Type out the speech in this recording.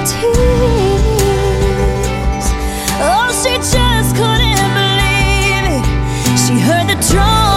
tears. Oh, she just couldn't believe it. She heard the drum